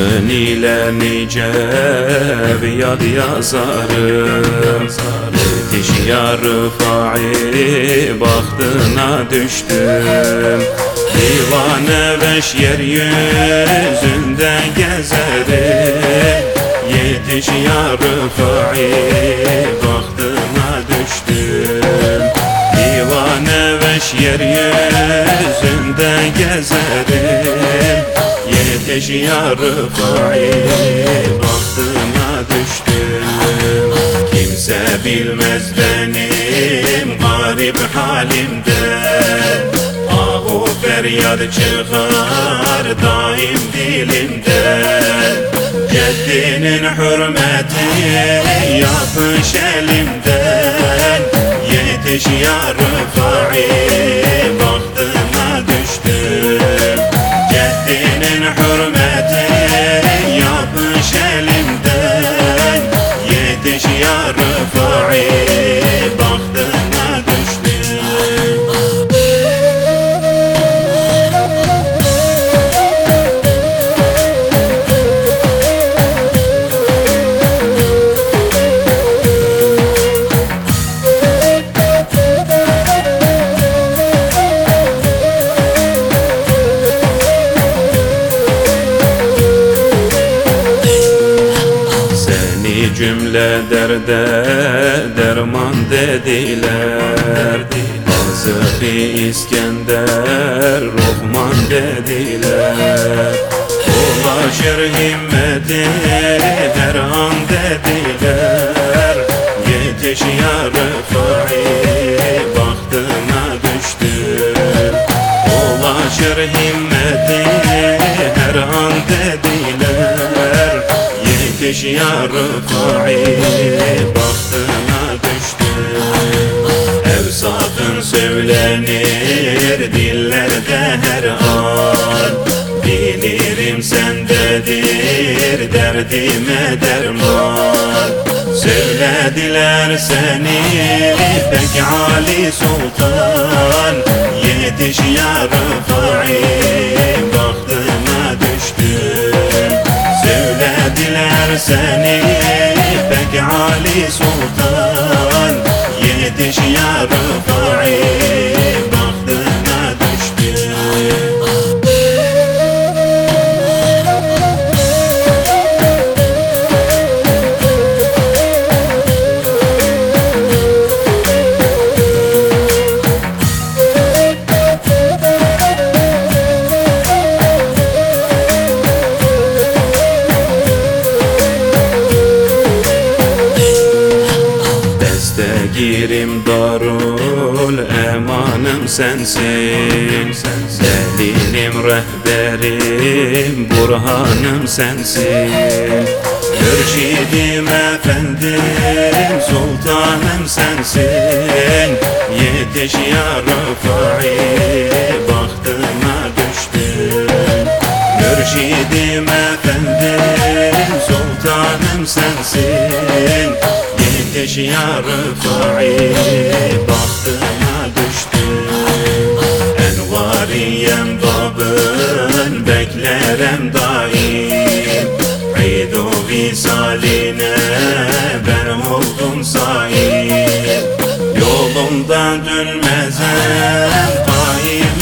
Sen ile nice yad yazarım, yetiş ya Rıfai, bahtına düştüm. Divane beş yeryüzünde gezerim, yetiş ya Rıfai, bahtına düştüm. Divane beş yeryüzünde gezerim, yetiş ya Rıfai, bahtına düştüm. Kimse bilmez benim garip halimden, ahu feryat çıkar daim dilimden. Ceddinin hürmeti yapış elimden, yetiş ya Rıfai, bahtına düştüm. Ceddinin hürmeti yapış elimden, yetiş ya Rıfai, bahtına düştüm. Cümle derde derman dediler, Hazreti İskender Rahman dediler. Ulaşır himmeti her an dediler, yetiş ya Rıfai, bahtına düştüm. Ulaşır himmeti her an dediler, yetiş ya Rıfai, bahtına düştüm. Evsafın söylenir dillerde her an, bilirim sendedir derdime derman. Söylediler seni pek Ali Sultan, yetiş ya Rıfai, bahtına düştüm. Söylediler seni pek Ali Sultan, yetiş ya Rıfai, bahtına düştüm. Girim darul emanım sensin, delilim rehberim burhanım sensin. Mürşidim efendim sultanım sensin, yetiş ya Rıfai, bahtına düştüm. Mürşidim efendim sultanım sensin, yetiş ya Rıfai, bahtına düştüm. Envariyem babın beklerem daim, İd-u visaline ben oldum sahip. Yolumdan dönmezem kaim